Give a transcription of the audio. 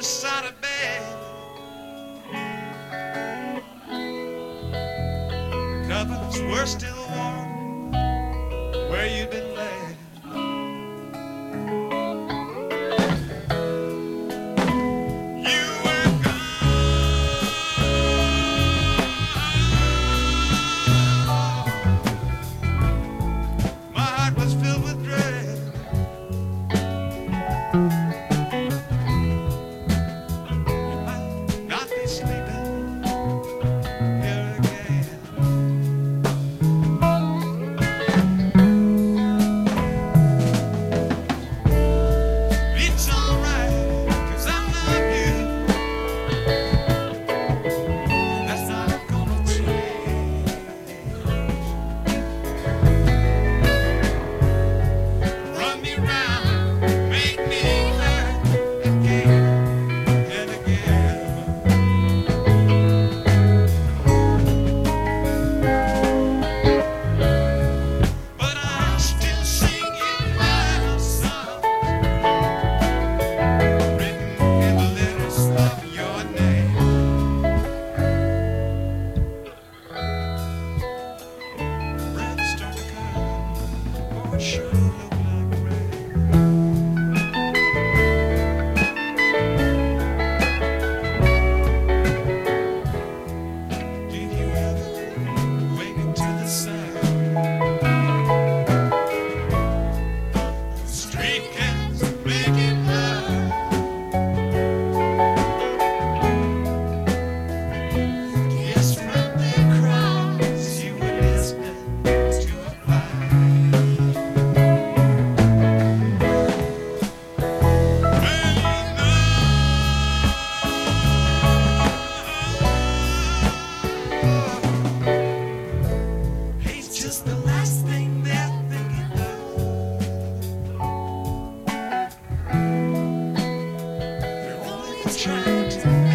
side of bed. Covers were still warm where you'd been laid. You were gone. My heart was filled with dread. You might not be sleeping here again. It's alright, 'cause I love you. That's not gonna change. Run me round, make me hurt again and again. But I'm still singing my song, written in the letters of your name. Red start to come, oh it sure look like rain. Did you ever wake up to the sound of street cats making love? Yes, from their cries you were listening to a fire. He's just the last thing they're thinking of. They're only trying to